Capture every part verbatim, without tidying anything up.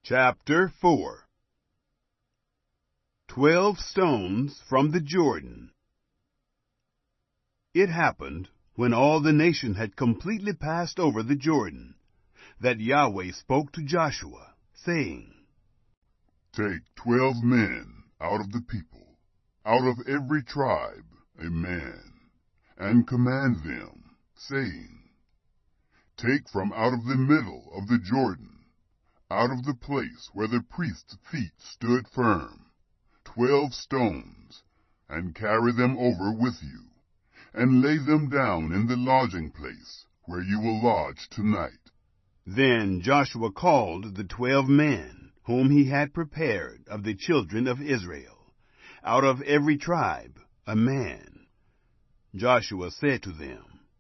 Chapter four. Twelve Stones from the Jordan. It happened, when all the nation had completely passed over the Jordan, that Yahweh spoke to Joshua, saying, Take twelve men out of the people, out of every tribe a man, and command them, saying, Take from out of the middle of the Jordan, out of the place where the priest's feet stood firm, twelve stones, and carry them over with you, and lay them down in the lodging place where you will lodge tonight. Then Joshua called the twelve men whom he had prepared of the children of Israel, out of every tribe a man. Joshua said to them,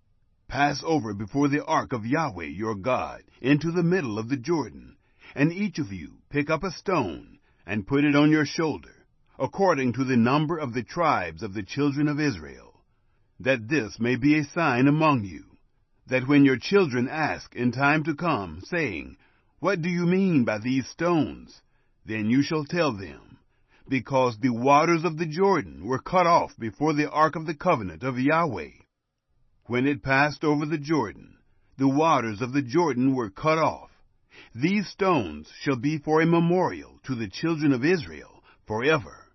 Pass over before the ark of Yahweh your God into the middle of the Jordan, and each of you pick up a stone and put it on your shoulder, according to the number of the tribes of the children of Israel, that this may be a sign among you, that when your children ask in time to come, saying, What do you mean by these stones? Then you shall tell them, Because the waters of the Jordan were cut off before the ark of the covenant of Yahweh. When it passed over the Jordan, the waters of the Jordan were cut off. These stones shall be for a memorial to the children of Israel forever.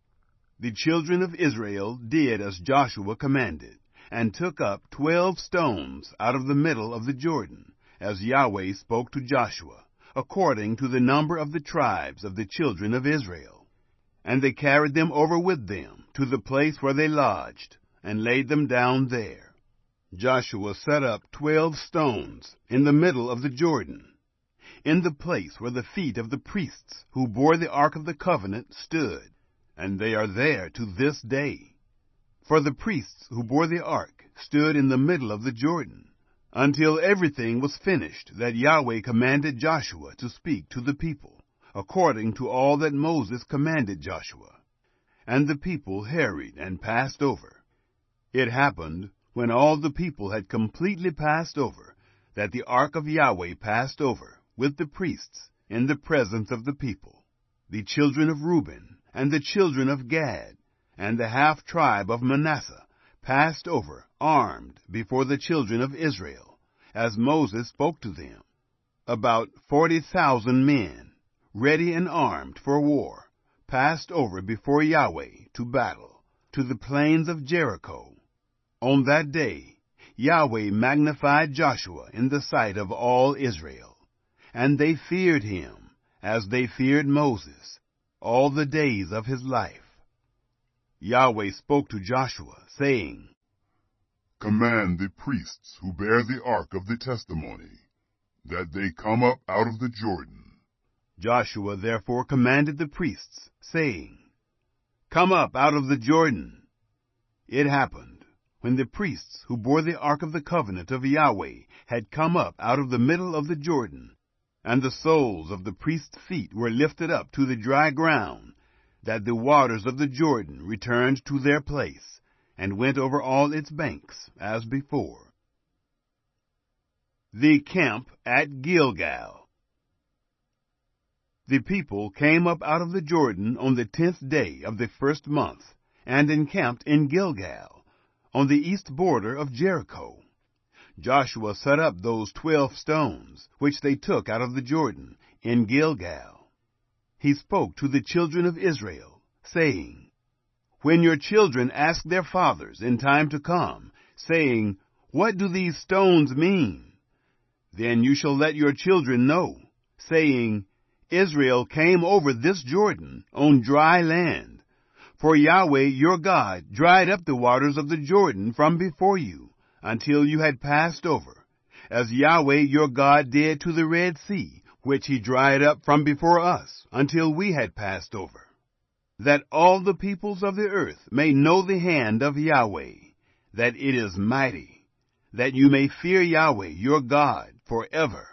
The children of Israel did as Joshua commanded, and took up twelve stones out of the middle of the Jordan, as Yahweh spoke to Joshua, according to the number of the tribes of the children of Israel. And they carried them over with them to the place where they lodged, and laid them down there. Joshua set up twelve stones in the middle of the Jordan, in the place where the feet of the priests who bore the ark of the covenant stood, and they are there to this day. For the priests who bore the ark stood in the middle of the Jordan, until everything was finished that Yahweh commanded Joshua to speak to the people, according to all that Moses commanded Joshua. And the people hurried and passed over. It happened, when all the people had completely passed over, that the ark of Yahweh passed over with the priests in the presence of the people. The children of Reuben and the children of Gad and the half-tribe of Manasseh passed over armed before the children of Israel, as Moses spoke to them. About forty thousand men, ready and armed for war, passed over before Yahweh to battle, to the plains of Jericho. On that day Yahweh magnified Joshua in the sight of all Israel, and they feared him as they feared Moses all the days of his life. Yahweh spoke to Joshua, saying, Command the priests who bear the ark of the testimony, that they come up out of the Jordan. Joshua therefore commanded the priests, saying, Come up out of the Jordan. It happened, when the priests who bore the ark of the covenant of Yahweh had come up out of the middle of the Jordan, and the soles of the priests' feet were lifted up to the dry ground, that the waters of the Jordan returned to their place, and went over all its banks, as before. The camp at Gilgal. The people came up out of the Jordan on the tenth day of the first month, and encamped in Gilgal, on the east border of Jericho. Joshua set up those twelve stones, which they took out of the Jordan, in Gilgal. He spoke to the children of Israel, saying, When your children ask their fathers in time to come, saying, What do these stones mean? Then you shall let your children know, saying, Israel came over this Jordan on dry land. For Yahweh your God dried up the waters of the Jordan from before you, until you had passed over, as Yahweh your God did to the Red Sea, which he dried up from before us, until we had passed over. That all the peoples of the earth may know the hand of Yahweh, that it is mighty, that you may fear Yahweh your God forever.